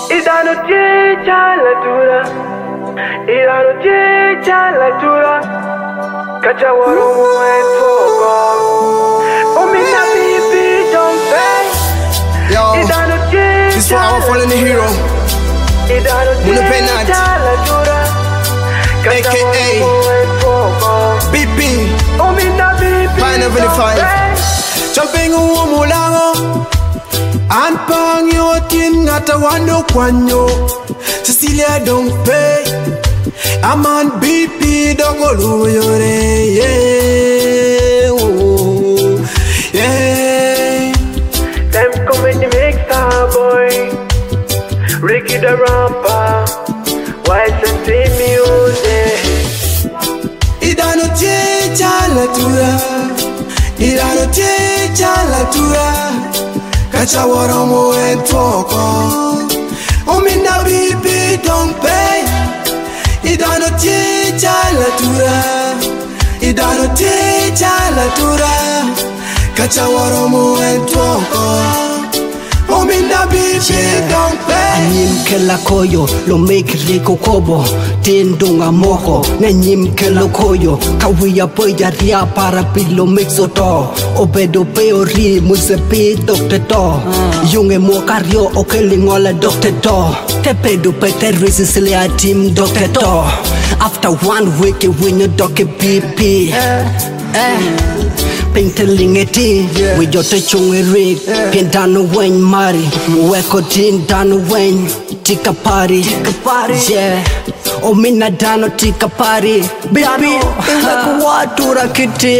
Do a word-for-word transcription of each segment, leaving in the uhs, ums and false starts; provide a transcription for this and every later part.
Idanojeja latura, idanojeja latura, kachawaro muetoko. Omina bibi don't pay. Yo, this is why I'm falling the hero. Idanojeja latura, A K A B P Omina bibi Pineapple don't five. pay. Jumping on Mulango and pang your tin at a wando quano. Cecilia don't pay. I'm on B P don't go yeah. Oh, yeah. Them come with the mixer boy, Ricky the rapper, White and team music. Idanojeja latura, idanojeja latura, kachawaro muetoko. Omina bibi don't pay. Idanojeja latura, idanojeja latura, kachawaro muetoko. Omina bibi don't pay. Anyim kela koyo, lo make riko kobo, tindunga moko, nanyim kela koyo, kawia poya ria para pilo mixoto, obedo peori musepi doctor to, yunge mo kario okelingola doctor to, tepedo peterisi silia team doctor to, after one week you win your doctor B P. Painting it in, we just a chungy rig, pin down when Mari, weko tin down when tika party, yeah. O mina dano tika party, baby, like watu rakiti.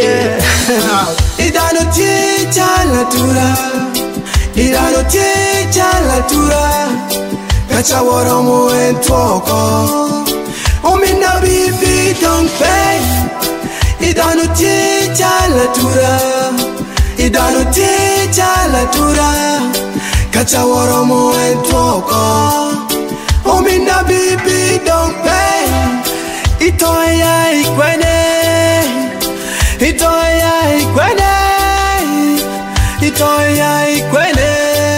Idanojeja latura, idanojeja latura, kachawaro muetoko. Omina bibi don't pay. Idanojeja latura, idanojeja latura, kachawaro muetoko. Omina bibi don't pay. Itoya ikwene, itoya ikwene, itoya ikwene.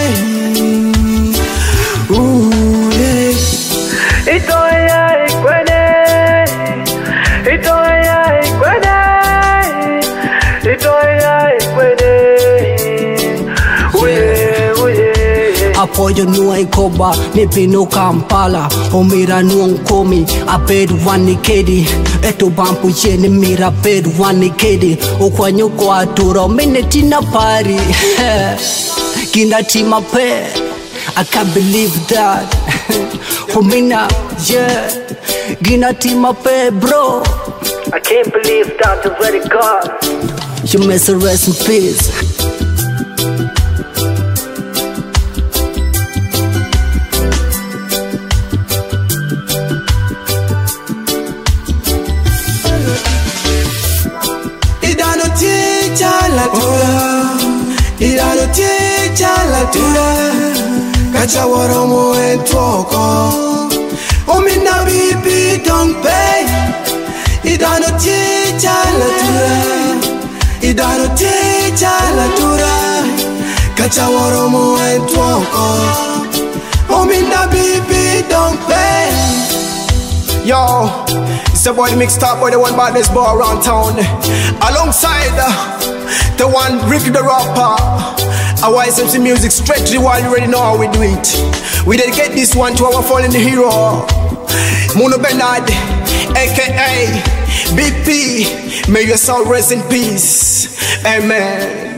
Ooh yeah. Itoya ikwene, itoya ikwene, itoya ikwene. Uye, uye. Apoyo nuwa ikoba, nipino Kampala, omira nuwa komi, abedu wani kedi, eto bampu yene mira bedu wani kedi, okwanyo kwa atura, minetina pari, kina tima pe, I can't believe that, homina, yeah, gina tima pe bro, I can't believe that the very God. you mess a rest in peace. Idanojeja latura, idanojeja latura, kachawaro muetoko. Omina bibi don't pay. Idanojeja latura, idanojeja latura, kachawaro muetoko. Omina bibi don't pay. Yo, it's the boy mixed up boy, the one about this boy around town. Alongside uh, the one Ricky the rapper. Our S M C music straight to the wall, you already know how we do it. We dedicate this one to our fallen hero, Muno Bernard, A K A B P. May your soul rest in peace. Amen.